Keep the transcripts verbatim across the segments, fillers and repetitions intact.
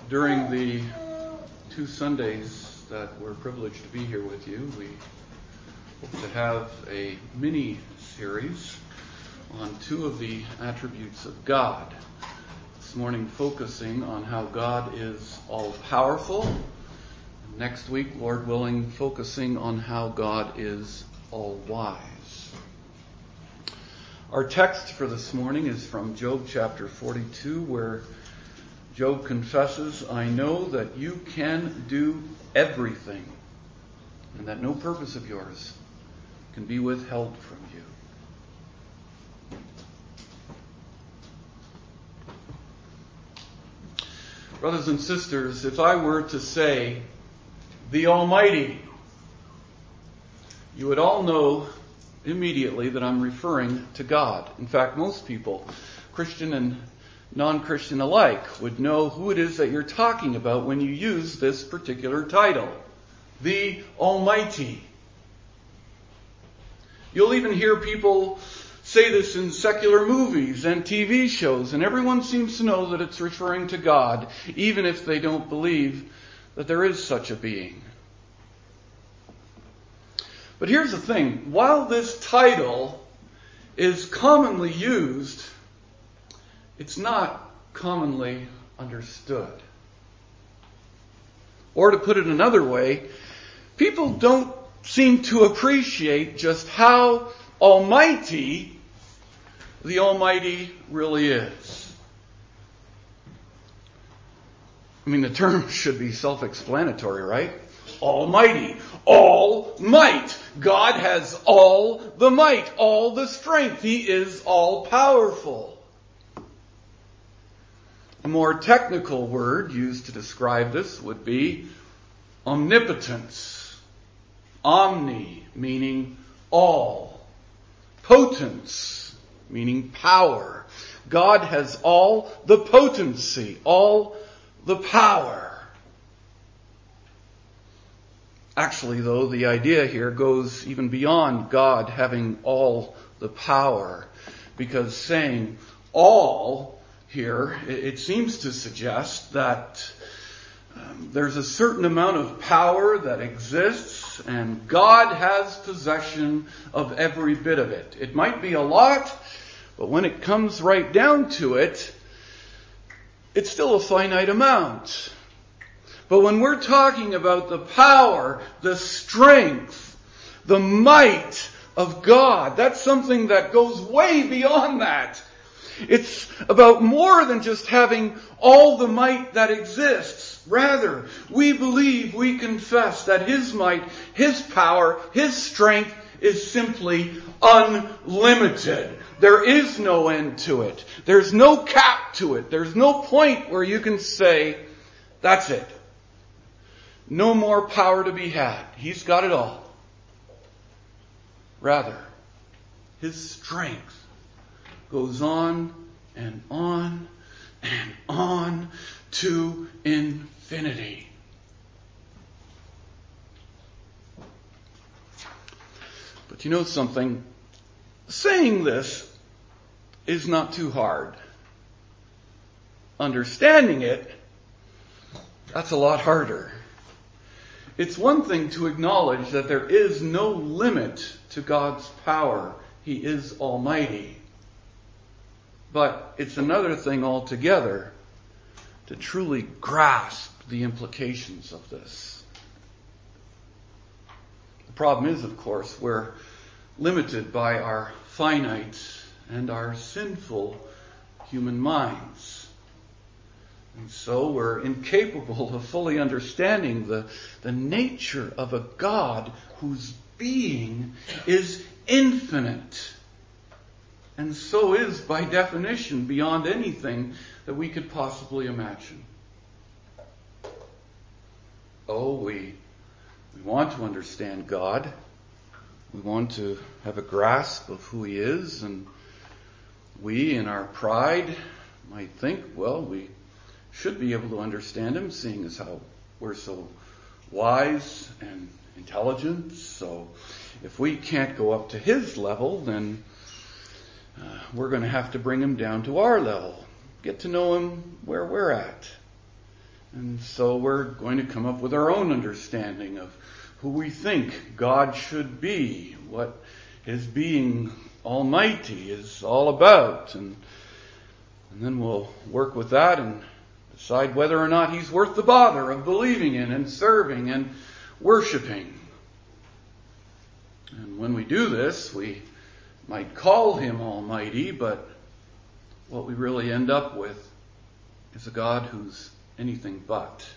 During the two Sundays that we're privileged to be here with you, we hope to have a mini-series on two of the attributes of God. This morning focusing on how God is all-powerful. Next week, Lord willing, focusing on how God is all-wise. Our text for this morning is from Job chapter forty-two, where Job confesses, "I know that you can do everything, and that no purpose of yours can be withheld from you." Brothers and sisters, if I were to say, the Almighty, you would all know immediately that I'm referring to God. In fact, most people, Christian and non-Christian alike, would know who it is that you're talking about when you use this particular title, the Almighty. You'll even hear people say this in secular movies and T V shows, and everyone seems to know that it's referring to God, even if they don't believe that there is such a being. But here's the thing, while this title is commonly used, it's not commonly understood. Or to put it another way, people don't seem to appreciate just how almighty the Almighty really is. I mean, the term should be self-explanatory, right? Almighty, all might. God has all the might, all the strength. He is all powerful. A more technical word used to describe this would be omnipotence. Omni, meaning all. Potence, meaning power. God has all the potency, all the power. Actually, though, the idea here goes even beyond God having all the power, because saying all here, it seems to suggest that um, there's a certain amount of power that exists, and God has possession of every bit of it. It might be a lot, but when it comes right down to it, it's still a finite amount. But when we're talking about the power, the strength, the might of God, that's something that goes way beyond that. It's about more than just having all the might that exists. Rather, we believe, we confess that His might, His power, His strength is simply unlimited. There is no end to it. There's no cap to it. There's no point where you can say, that's it. No more power to be had. He's got it all. Rather, His strength goes on and on and on to infinity. But you know something? Saying this is not too hard. Understanding it, that's a lot harder. It's one thing to acknowledge that there is no limit to God's power. He is almighty. But it's another thing altogether to truly grasp the implications of this. The problem is, of course, we're limited by our finite and our sinful human minds. And so we're incapable of fully understanding the, the nature of a God whose being is infinite. And so is, by definition, beyond anything that we could possibly imagine. Oh, we, we want to understand God. We want to have a grasp of who He is. And we, in our pride, might think, well, we should be able to understand Him, seeing as how we're so wise and intelligent. So if we can't go up to His level, then uh, we're going to have to bring Him down to our level. Get to know Him where we're at. And so we're going to come up with our own understanding of who we think God should be, what His being almighty is all about. And, and then we'll work with that and decide whether or not He's worth the bother of believing in and serving and worshiping. And when we do this, we might call Him almighty, but what we really end up with is a God who's anything but.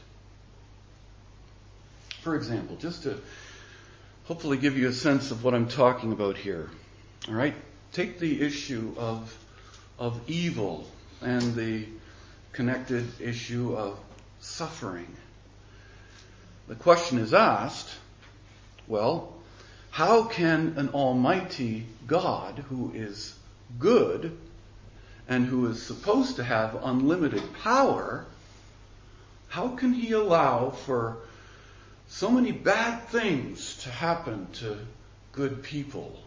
For example, just to hopefully give you a sense of what I'm talking about here. All right? Take the issue of, of evil and the connected issue of suffering. The question is asked, well, how can an almighty God who is good and who is supposed to have unlimited power, how can He allow for so many bad things to happen to good people?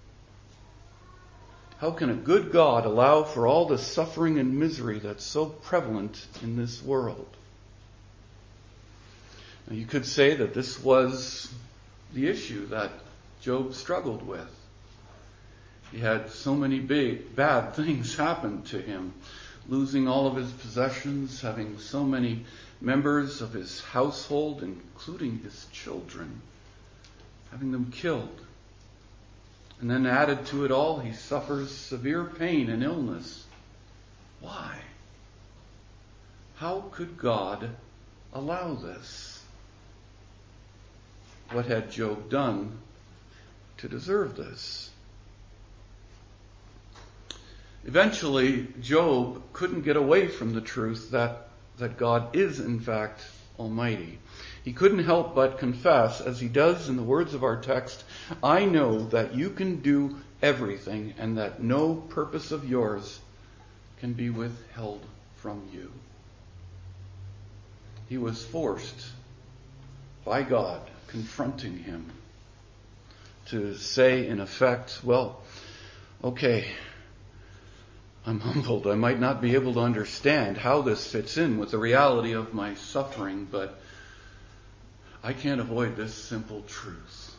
How can a good God allow for all the suffering and misery that's so prevalent in this world? Now, you could say that this was the issue that Job struggled with. He had so many big, bad things happen to him. Losing all of his possessions, having so many members of his household, including his children, having them killed. And then added to it all, he suffers severe pain and illness. Why? How could God allow this? What had Job done to deserve this? Eventually, Job couldn't get away from the truth that, that God is in fact almighty. He couldn't help but confess, as he does in the words of our text, I know that you can do everything and that no purpose of yours can be withheld from you. He was forced by God, confronting him, to say in effect, well, okay, I'm humbled. I might not be able to understand how this fits in with the reality of my suffering, but I can't avoid this simple truth.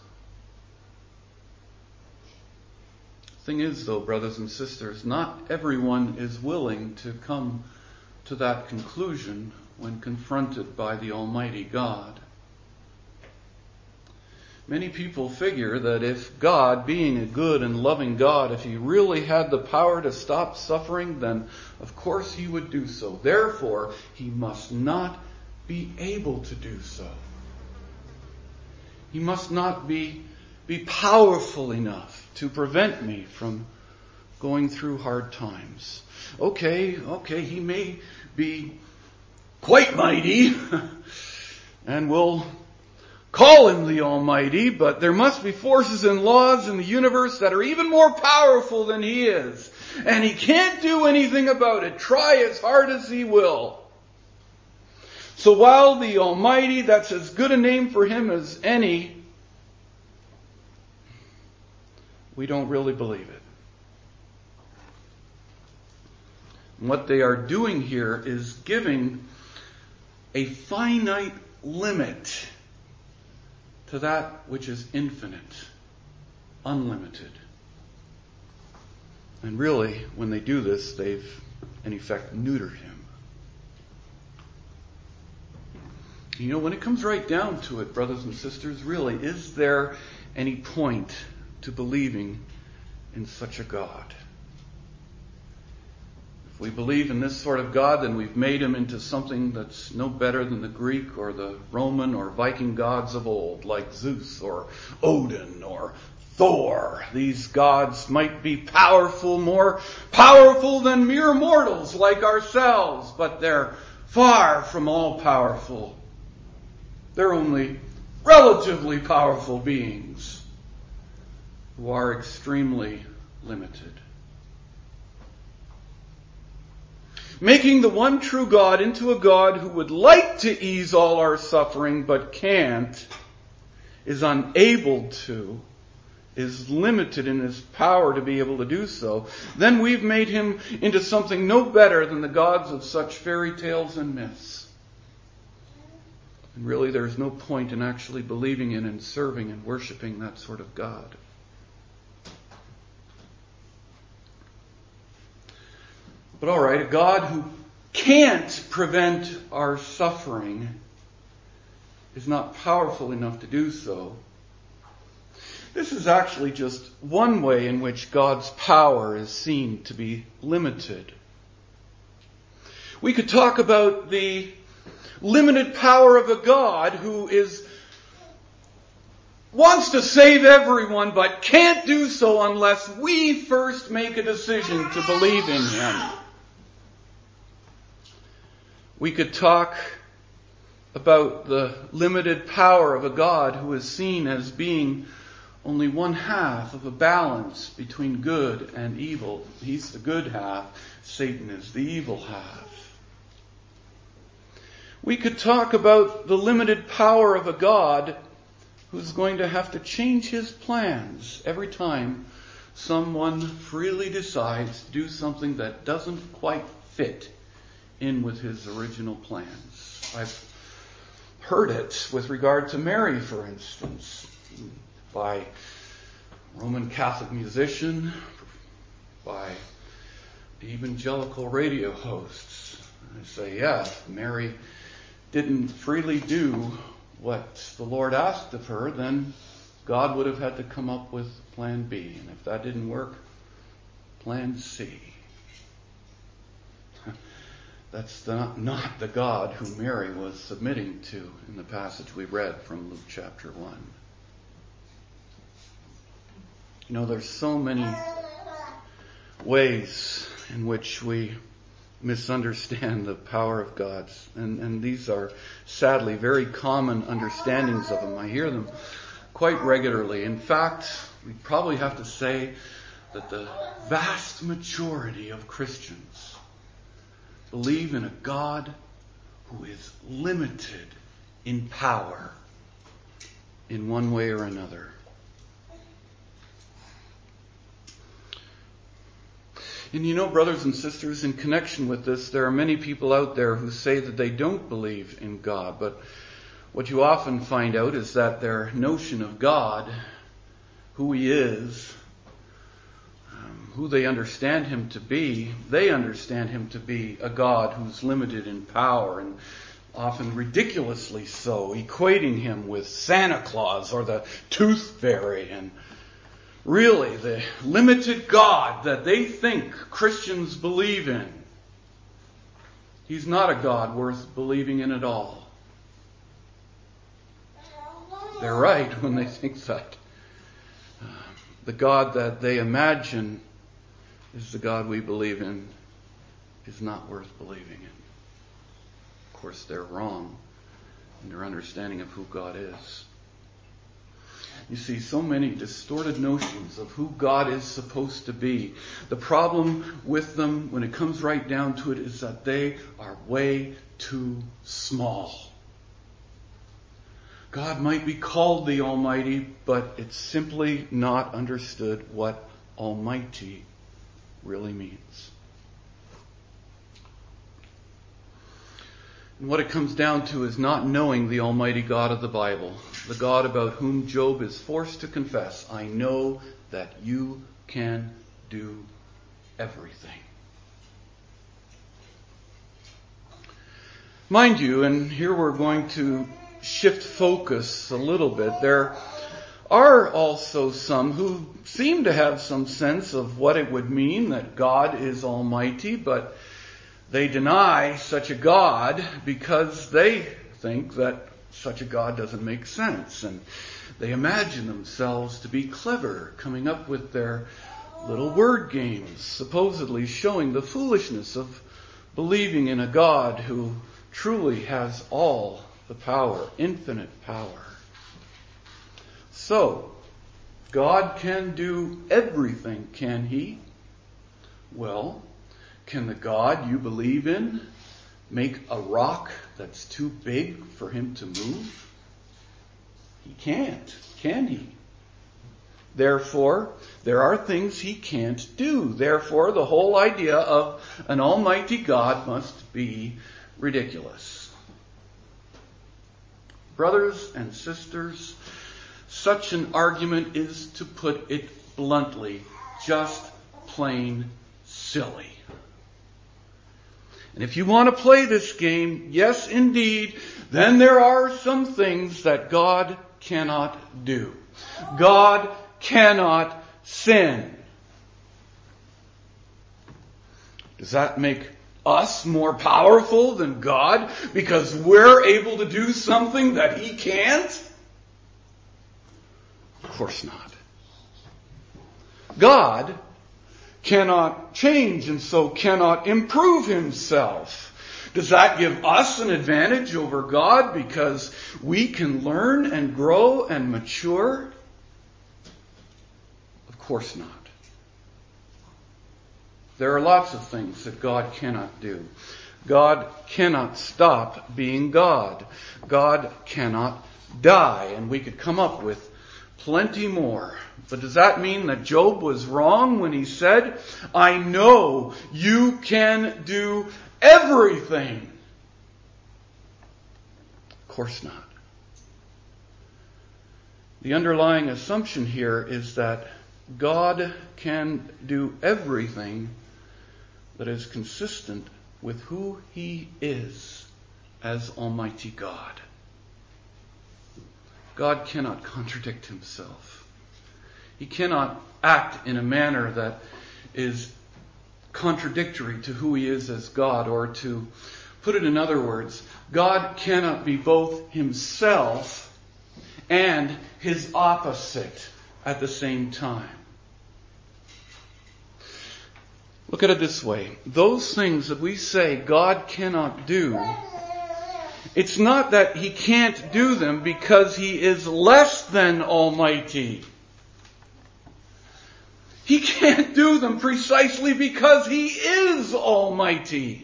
Thing is, though, brothers and sisters, not everyone is willing to come to that conclusion when confronted by the Almighty God. Many people figure that if God, being a good and loving God, if He really had the power to stop suffering, then of course He would do so. Therefore, He must not be able to do so. He must not be, be powerful enough to prevent me from going through hard times. Okay, okay, He may be quite mighty, and we'll call Him the Almighty, but there must be forces and laws in the universe that are even more powerful than He is. And He can't do anything about it, try as hard as He will. So while the Almighty, that's as good a name for Him as any, we don't really believe it. And what they are doing here is giving a finite limit to that which is infinite, unlimited. And really, when they do this, they've, in effect, neutered Him. You know, when it comes right down to it, brothers and sisters, really, is there any point to believing in such a God? If we believe in this sort of God, then we've made Him into something that's no better than the Greek or the Roman or Viking gods of old, like Zeus or Odin or Thor. These gods might be powerful, more powerful than mere mortals like ourselves, but they're far from all powerful. They're only relatively powerful beings who are extremely limited. Making the one true God into a God who would like to ease all our suffering but can't, is unable to, is limited in His power to be able to do so, then we've made Him into something no better than the gods of such fairy tales and myths. And really there's no point in actually believing in and serving and worshiping that sort of God. But all right, a God who can't prevent our suffering is not powerful enough to do so. This is actually just one way in which God's power is seen to be limited. We could talk about the limited power of a God who is wants to save everyone but can't do so unless we first make a decision to believe in Him. We could talk about the limited power of a God who is seen as being only one half of a balance between good and evil. He's the good half. Satan is the evil half. We could talk about the limited power of a God who's going to have to change His plans every time someone freely decides to do something that doesn't quite fit in with His original plans. I've heard it with regard to Mary, for instance, by Roman Catholic musician, by evangelical radio hosts. I say, yeah, if Mary didn't freely do what the Lord asked of her, then God would have had to come up with plan B. And if that didn't work, plan C. That's the, not the God who Mary was submitting to in the passage we read from Luke chapter one. You know, there's so many ways in which we misunderstand the power of God's. And, and these are sadly very common understandings of Him. I hear them quite regularly. In fact, we probably have to say that the vast majority of Christians believe in a God who is limited in power in one way or another. And you know, brothers and sisters, in connection with this, there are many people out there who say that they don't believe in God. But what you often find out is that their notion of God, who He is, um, who they understand Him to be, they understand Him to be a God who's limited in power, and often ridiculously so, equating Him with Santa Claus or the Tooth Fairy. And really, the limited God that they think Christians believe in, He's not a God worth believing in at all. They're right when they think that. Uh, the God that they imagine is the God we believe in is not worth believing in. Of course, they're wrong in their understanding of who God is. You see, so many distorted notions of who God is supposed to be. The problem with them, when it comes right down to it, is that they are way too small. God might be called the Almighty, but it's simply not understood what Almighty really means. And what it comes down to is not knowing the Almighty God of the Bible, the God about whom Job is forced to confess, I know that you can do everything. Mind you, and here we're going to shift focus a little bit, there are also some who seem to have some sense of what it would mean that God is Almighty, but they deny such a God because they think that such a God doesn't make sense. And they imagine themselves to be clever, coming up with their little word games, supposedly showing the foolishness of believing in a God who truly has all the power, infinite power. So, God can do everything, can He? Well, can the God you believe in make a rock that's too big for Him to move? He can't, can He? Therefore, there are things He can't do. Therefore, the whole idea of an almighty God must be ridiculous. Brothers and sisters, such an argument is, to put it bluntly, just plain silly. And if you want to play this game, yes indeed, then there are some things that God cannot do. God cannot sin. Does that make us more powerful than God because we're able to do something that He can't? Of course not. God cannot change and so cannot improve Himself. Does that give us an advantage over God because we can learn and grow and mature? Of course not. There are lots of things that God cannot do. God cannot stop being God. God cannot die. And we could come up with plenty more. But does that mean that Job was wrong when he said, I know you can do everything? Of course not. The underlying assumption here is that God can do everything that is consistent with who He is as Almighty God. God cannot contradict Himself. He cannot act in a manner that is contradictory to who He is as God, or to put it in other words, God cannot be both Himself and His opposite at the same time. Look at it this way. Those things that we say God cannot do, it's not that He can't do them because He is less than almighty. He can't do them precisely because He is almighty.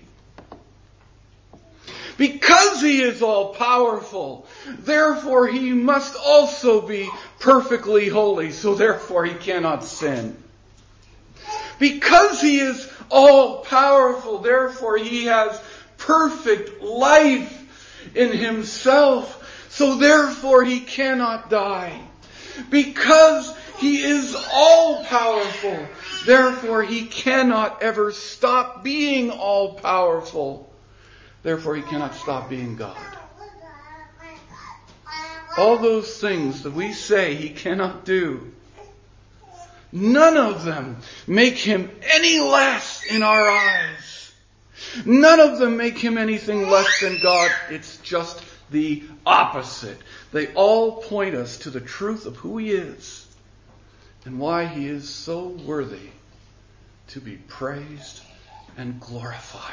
Because He is all-powerful, therefore He must also be perfectly holy, so therefore He cannot sin. Because He is all-powerful, therefore He has perfect life in Himself, so therefore He cannot die. Because He is all-powerful, therefore He cannot ever stop being all-powerful. Therefore He cannot stop being God. All those things that we say He cannot do, none of them make Him any less in our eyes. None of them make Him anything less than God. It's just the opposite. They all point us to the truth of who He is and why He is so worthy to be praised and glorified.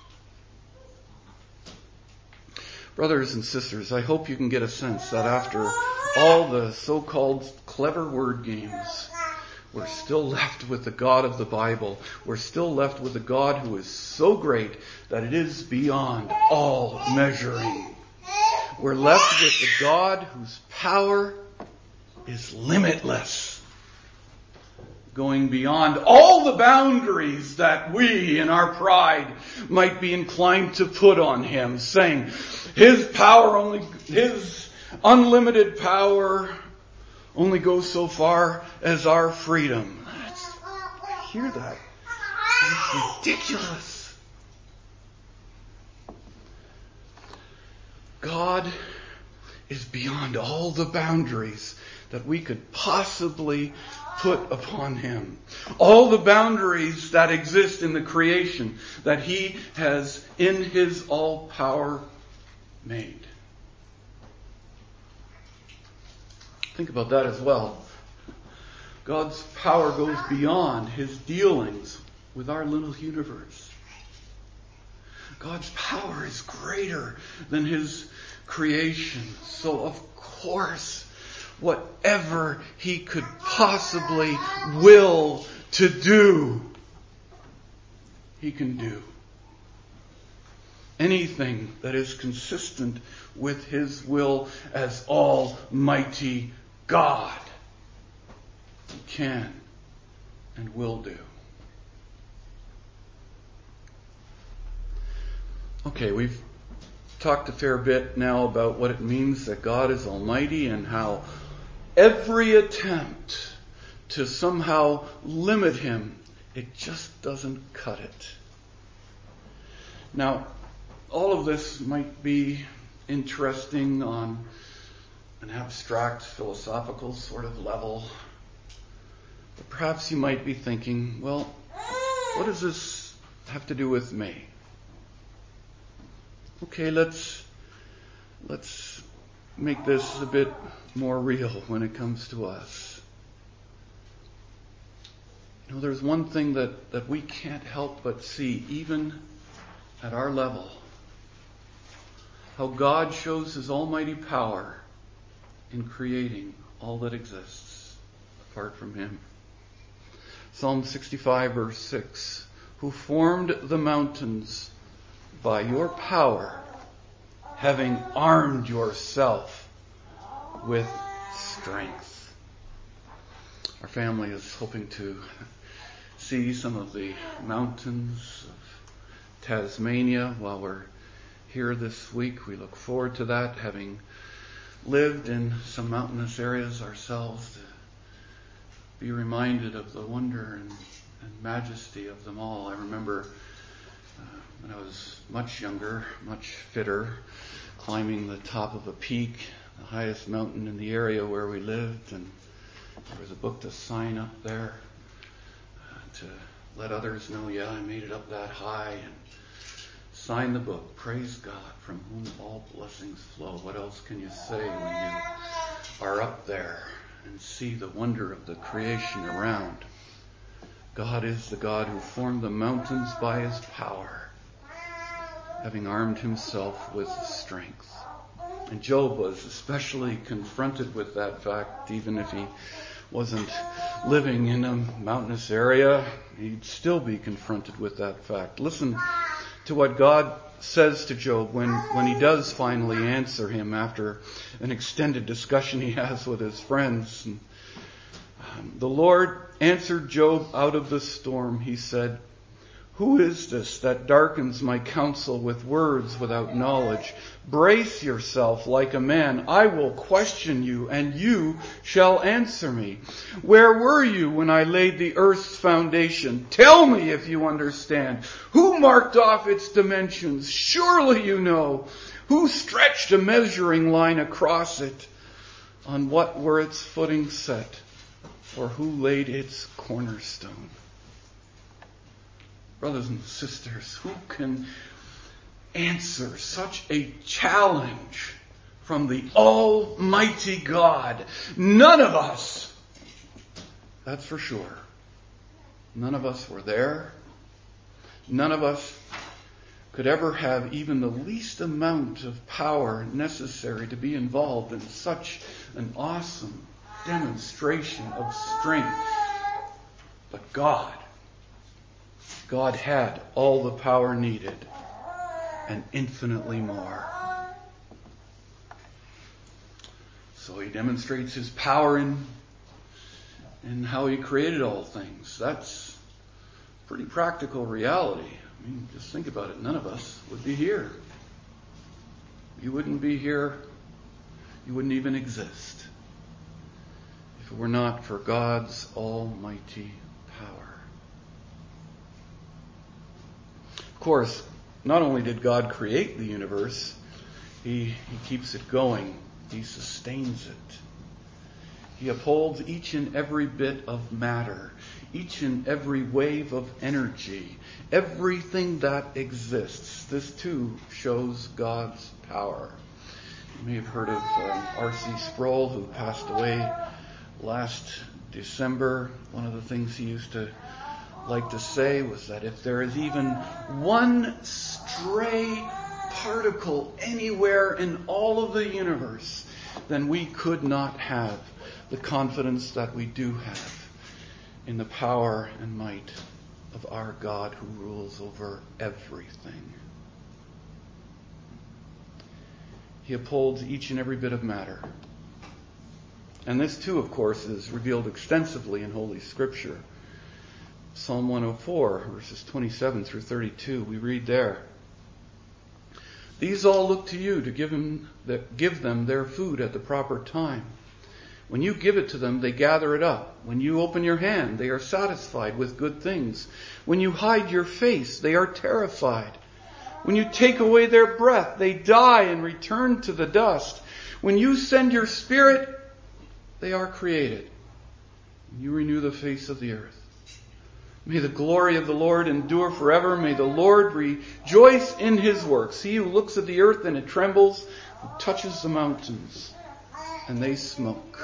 Brothers and sisters, I hope you can get a sense that after all the so-called clever word games, we're still left with the God of the Bible. We're still left with a God who is so great that it is beyond all measuring. We're left with the God whose power is limitless, going beyond all the boundaries that we in our pride might be inclined to put on Him, saying His power only, His unlimited power only goes so far as our freedom. That's, I hear that. It's ridiculous. God is beyond all the boundaries that we could possibly put upon Him. All the boundaries that exist in the creation that He has in His all power made. Think about that as well. God's power goes beyond His dealings with our little universe. God's power is greater than His creation. So of course, whatever He could possibly will to do, He can do. Anything that is consistent with His will as Almighty God, He can and will do. Okay, we've talked a fair bit now about what it means that God is almighty and how every attempt to somehow limit him, it just doesn't cut it. Now, all of this might be interesting on an abstract philosophical sort of level. But perhaps you might be thinking, well, what does this have to do with me? Okay, let's let's make this a bit more real when it comes to us. You know, there's one thing that, that we can't help but see, even at our level. How God shows his almighty power in creating all that exists apart from him. Psalm sixty-five verse six. Who formed the mountains by your power, having armed yourself with strength. Our family is hoping to see some of the mountains of Tasmania while we're here this week. We look forward to that, having lived in some mountainous areas ourselves, to be reminded of the wonder and, and majesty of them all. I remember uh, when I was much younger, much fitter, climbing the top of a peak, the highest mountain in the area where we lived, and there was a book to sign up there uh, to let others know, yeah, I made it up that high, and sign the book. Praise God, from whom all blessings flow. What else can you say when you are up there and see the wonder of the creation around? God is the God who formed the mountains by his power, having armed himself with strength. And Job was especially confronted with that fact, even if he wasn't living in a mountainous area, he'd still be confronted with that fact. Listen to what God says to Job when, when he does finally answer him after an extended discussion he has with his friends. And, um, the Lord answered Job out of the storm. He said, who is this that darkens my counsel with words without knowledge? Brace yourself like a man. I will question you, and you shall answer me. Where were you when I laid the earth's foundation? Tell me if you understand. Who marked off its dimensions? Surely you know. Who stretched a measuring line across it? On what were its footings set? Or who laid its cornerstone? Brothers and sisters, who can answer such a challenge from the Almighty God? None of us. That's for sure. None of us were there. None of us could ever have even the least amount of power necessary to be involved in such an awesome demonstration of strength. But God, God had all the power needed and infinitely more. So he demonstrates his power in, in how he created all things. That's pretty practical reality. I mean, just think about it. None of us would be here. You wouldn't be here. You wouldn't even exist if it were not for God's almighty power. Of course, not only did God create the universe, he, he keeps it going. He sustains it. He upholds each and every bit of matter, each and every wave of energy, everything that exists. This too shows God's power. You may have heard of um, R C Sproul, who passed away last December. One of the things he used to like to say was that if there is even one stray particle anywhere in all of the universe, then we could not have the confidence that we do have in the power and might of our God who rules over everything. He upholds each and every bit of matter. And this too, of course, is revealed extensively in Holy Scripture. Psalm one oh four, verses twenty-seven through thirty-two, we read there, These all look to you to give them, give them their food at the proper time. When you give it to them, they gather it up. When you open your hand, they are satisfied with good things. When you hide your face, they are terrified. When you take away their breath, they die and return to the dust. When you send your Spirit, they are created. You renew the face of the earth. May the glory of the Lord endure forever. May the Lord rejoice in His works. He who looks at the earth and it trembles, who touches the mountains and they smoke.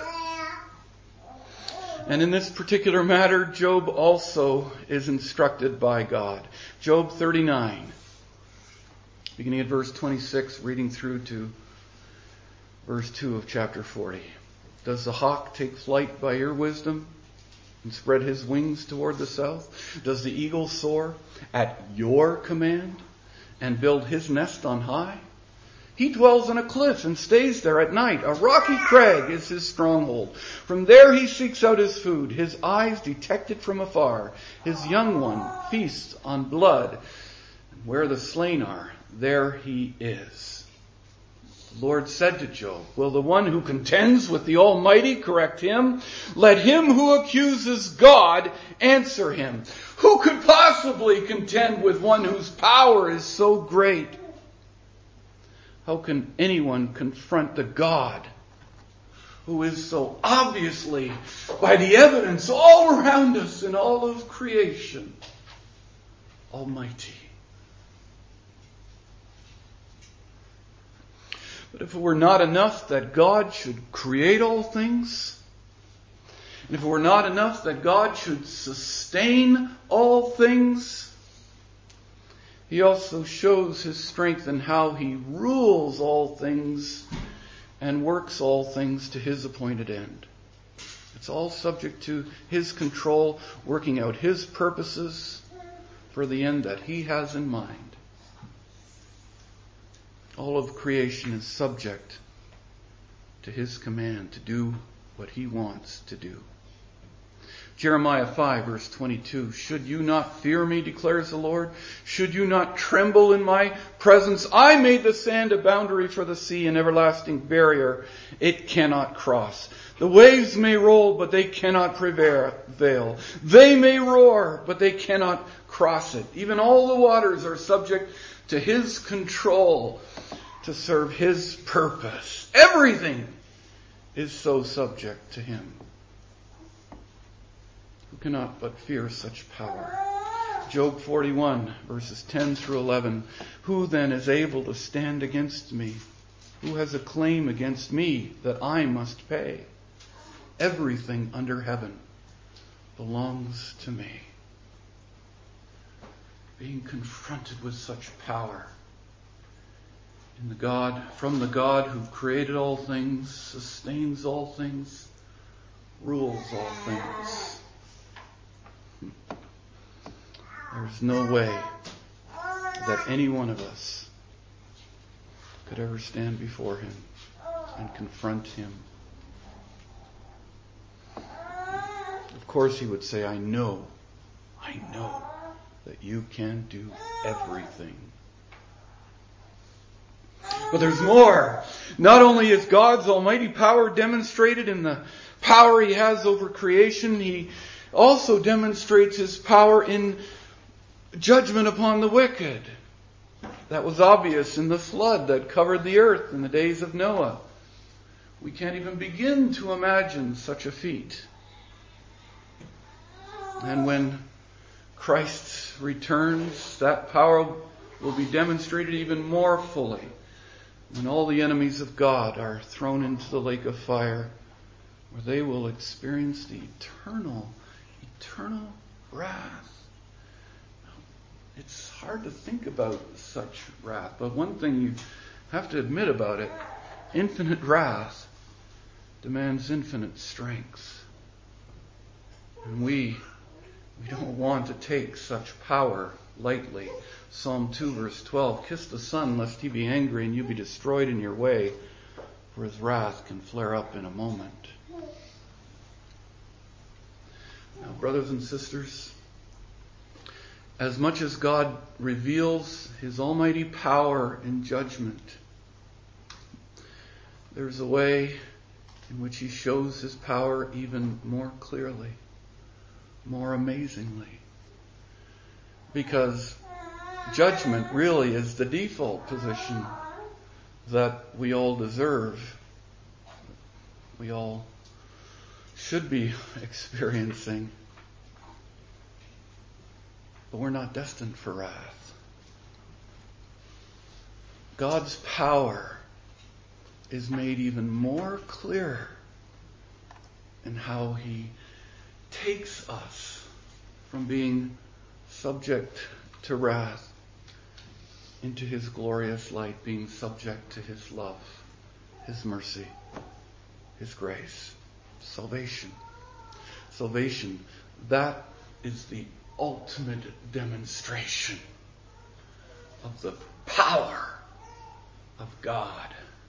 And in this particular matter, Job also is instructed by God. Job thirty-nine, beginning at verse twenty-six, reading through to verse two of chapter forty. Does the hawk take flight by your wisdom and spread his wings toward the south? Does the eagle soar at your command and build his nest on high? He dwells on a cliff and stays there at night. A rocky crag is his stronghold. From there he seeks out his food. His eyes detect it from afar. His young one feasts on blood. And where the slain are, there he is. The Lord said to Job, will the one who contends with the Almighty correct him? Let him who accuses God answer him. Who could possibly contend with one whose power is so great? How can anyone confront the God who is so obviously, by the evidence all around us in all of creation, almighty? But if it were not enough that God should create all things, and if it were not enough that God should sustain all things, He also shows His strength in how He rules all things and works all things to His appointed end. It's all subject to His control, working out His purposes for the end that He has in mind. All of creation is subject to His command to do what He wants to do. Jeremiah five verse twenty-two, should you not fear me, declares the Lord? Should you not tremble in my presence? I made the sand a boundary for the sea, an everlasting barrier it cannot cross. The waves may roll, but they cannot prevail. They may roar, but they cannot cross it. Even all the waters are subject to His control to serve His purpose. Everything is so subject to Him. Who cannot but fear such power? Job forty-one, verses ten through eleven. Who then is able to stand against me? Who has a claim against me that I must pay? Everything under heaven belongs to me. Being confronted with such power in the God, from the God who created all things, sustains all things, rules all things. There's no way that any one of us could ever stand before Him and confront Him. Of course He would say, I know, I know that you can do everything. But there's more. Not only is God's almighty power demonstrated in the power He has over creation, He also demonstrates His power in judgment upon the wicked. That was obvious in the flood that covered the earth in the days of Noah. We can't even begin to imagine such a feat. And when Christ returns, that power will be demonstrated even more fully when all the enemies of God are thrown into the lake of fire, where they will experience the eternal, eternal wrath. It's hard to think about such wrath, but one thing you have to admit about it, infinite wrath demands infinite strength. And we, we don't want to take such power lightly. Psalm two verse twelve, kiss the Son lest He be angry and you be destroyed in your way, for His wrath can flare up in a moment. Now, brothers and sisters, as much as God reveals His almighty power in judgment, there's a way in which He shows His power even more clearly, more amazingly. Because judgment really is the default position that we all deserve, we all should be experiencing. But we're not destined for wrath. God's power is made even more clear in how He takes us from being subject to wrath into His glorious light, being subject to His love, His mercy, His grace, salvation. Salvation, that is the ultimate demonstration of the power of God.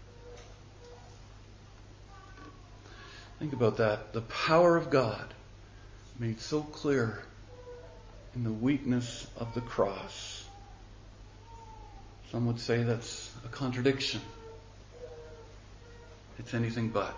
Think about that. The power of God made so clear in the weakness of the cross. Some would say that's a contradiction. It's anything but.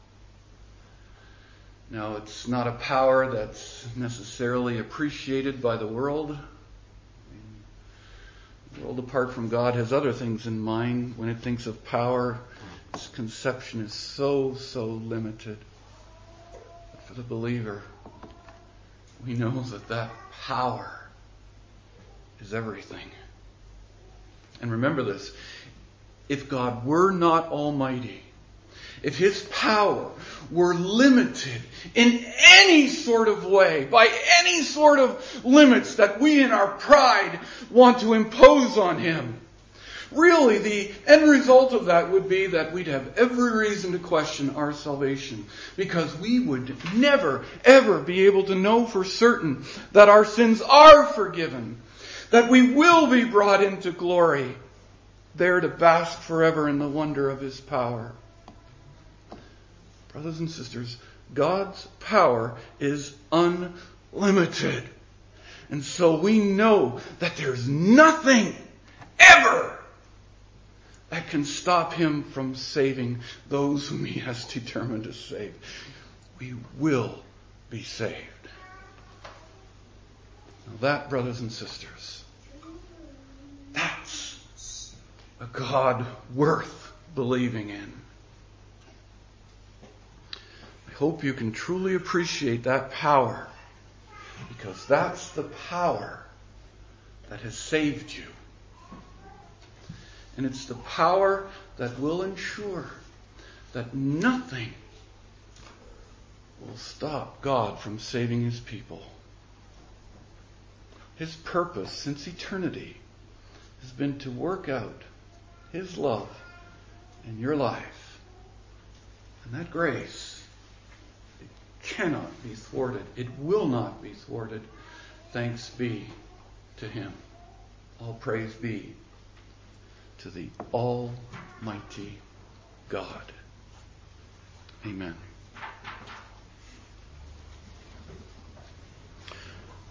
Now, it's not a power that's necessarily appreciated by the world. I mean, the world apart from God has other things in mind. When it thinks of power, its conception is so, so limited. But for the believer, we know that that power is everything. And remember this, if God were not almighty, if His power were limited in any sort of way, by any sort of limits that we in our pride want to impose on Him, really the end result of that would be that we'd have every reason to question our salvation, because we would never, ever be able to know for certain that our sins are forgiven, that we will be brought into glory, there to bask forever in the wonder of His power. Brothers and sisters, God's power is unlimited. And so we know that there's nothing ever that can stop Him from saving those whom He has determined to save. We will be saved. Now that, brothers and sisters, that's a God worth believing in. I hope you can truly appreciate that power, because that's the power that has saved you. And it's the power that will ensure that nothing will stop God from saving His people. His purpose since eternity has been to work out His love in your life. And that grace, it cannot be thwarted. It will not be thwarted. Thanks be to Him. All praise be to the Almighty God. Amen.